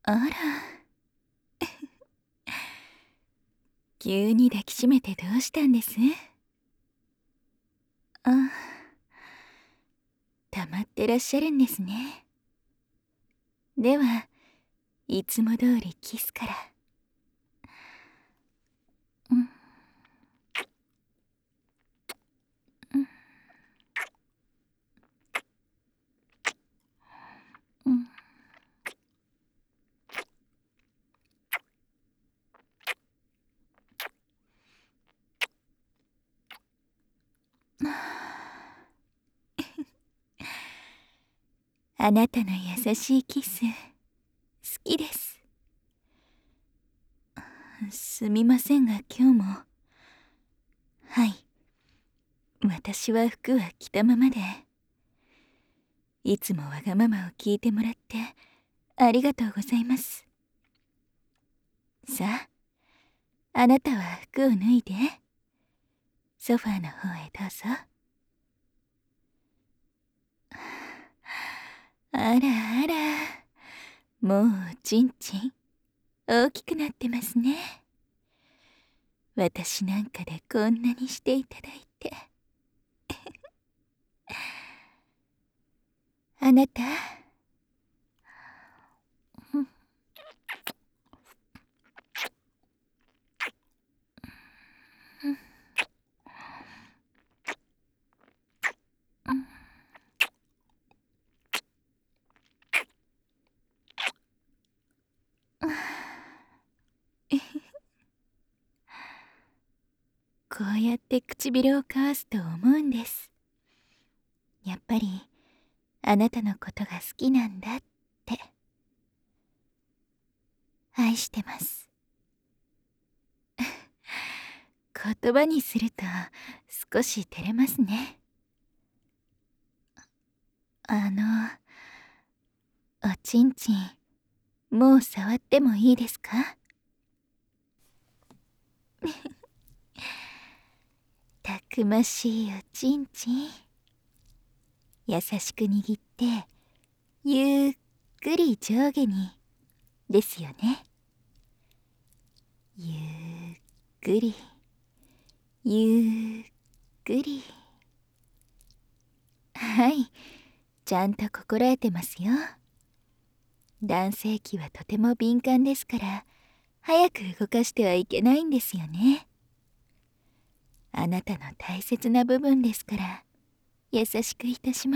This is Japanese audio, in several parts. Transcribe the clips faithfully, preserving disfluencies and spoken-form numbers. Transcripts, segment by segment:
あら急に抱きしめてどうしたんです？あ、溜まってらっしゃるんですね。ではいつも通りキスから。うん、うん、うん。あなたの優しいキス好きです。すみませんが今日も。はい、私は服は着たままで。いつもわがままを聞いてもらってありがとうございます。さあ、あなたは服を脱いでソファーの方へどうぞ。あらあら、もうちんちん大きくなってますね。私なんかでこんなにしていただいて。あなた、うん、うん、こうやって唇を交わすと思うんです。やっぱりあなたのことが好きなんだって。愛してます。言葉にすると少し照れますね。あの、おちんちん、もう触ってもいいですか？たくましいおちんちん。優しく握って、ゆっくり上下に、ですよね。ゆっくり、ゆっくり。はい、ちゃんと心得てますよ。男性器はとても敏感ですから、早く動かしてはいけないんですよね。あなたの大切な部分ですから、優しくいたします。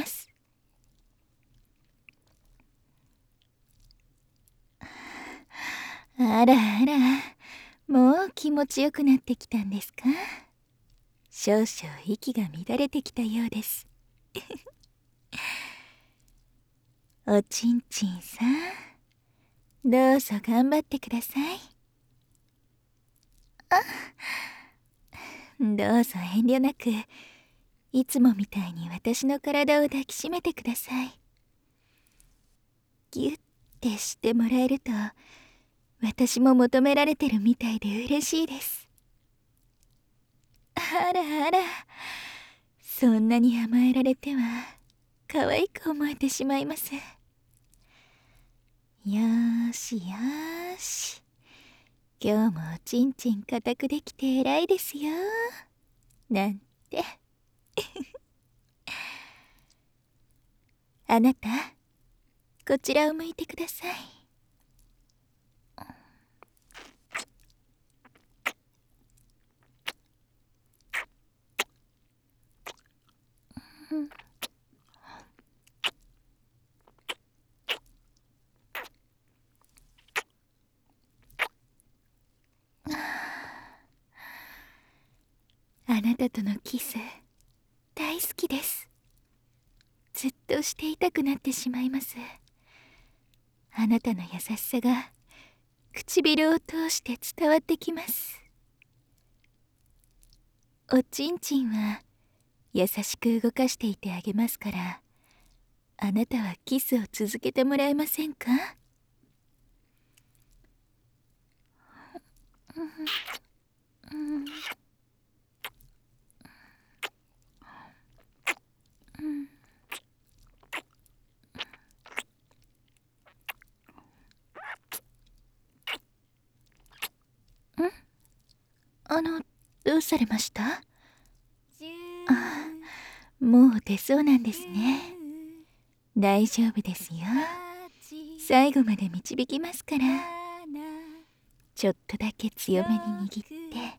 あらあら、もう気持ちよくなってきたんですか？少々息が乱れてきたようです。おちんちんさん、どうぞ頑張ってください。どうぞ遠慮なく、いつもみたいに私の体を抱きしめてください。ギュッてしてもらえると、私も求められてるみたいで嬉しいです。あらあら、そんなに甘えられては可愛く思えてしまいます。よーしよーし、今日もおちんちん固くできて偉いですよなんて。あなた、こちらを向いてください。うん、あなたとのキス大好きです。ずっとしていたくなってしまいます。あなたの優しさが唇を通して伝わってきます。おちんちんは優しく動かしていてあげますから、あなたはキスを続けてもらえませんか？うん、うん、 あの、どうされました？あ、もう出そうなんですね。大丈夫ですよ。最後まで導きますから。ちょっとだけ強めに握って、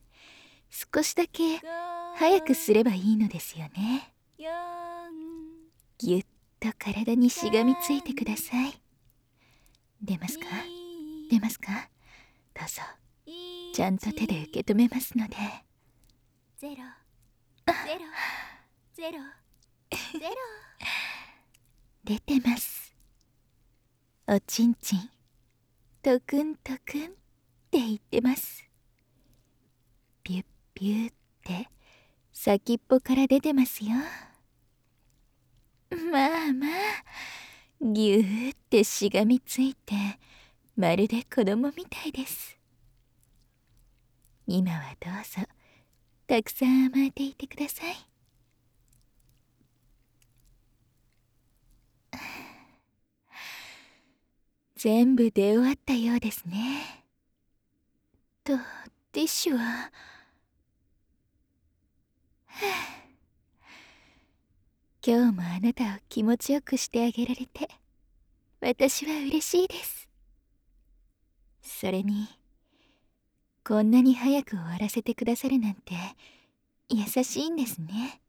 少しだけ早くすればいいのですよね。ぎゅっと体にしがみついてください。出ますか？出ますか？どうぞ。ちゃんと手で受け止めますので。ゼロ、ゼロ、ゼロ、ゼロ。出てます。おちんちん、トクントクンって言ってます。ピュッピュッって先っぽから出てますよ。まあまあ、ぎゅーってしがみついて、まるで子供みたいです。今はどうぞ、たくさん甘えていてください。全部出終わったようですね。と、ティッシュは、はあ、今日もあなたを気持ちよくしてあげられて、私は嬉しいです。それに、こんなに早く終わらせてくださるなんて優しいんですね。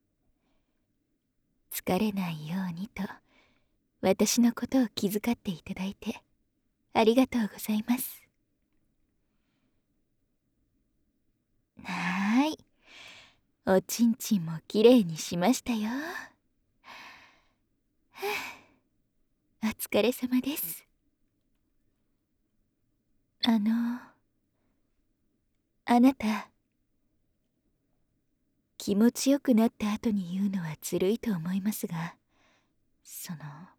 疲れないようにと私のことを気遣っていただいてありがとうございます。はーい、おちんちんもきれいにしましたよ。はあ、お疲れ様です。あのあなた、気持ちよくなった後に言うのはずるいと思いますが、その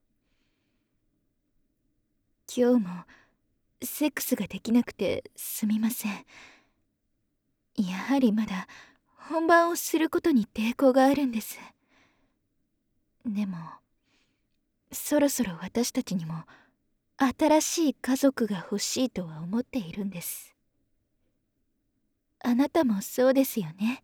今日もセックスができなくてすみません。やはりまだ本番をすることに抵抗があるんです。でもそろそろ私たちにも新しい家族が欲しいとは思っているんです。あなたもそうですよね。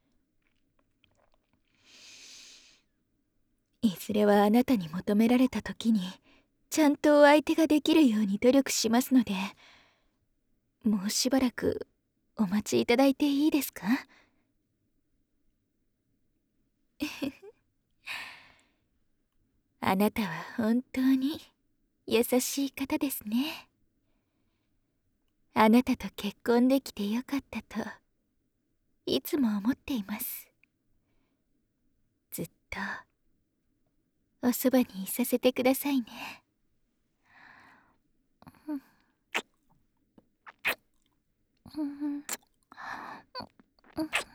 いずれはあなたに求められた時にちゃんとお相手ができるように努力しますので、もうしばらくお待ちいただいていいですか？あなたは本当に優しい方ですね。あなたと結婚できてよかったといつも思っています。ずっとおそばにいさせてくださいね。うんうんうん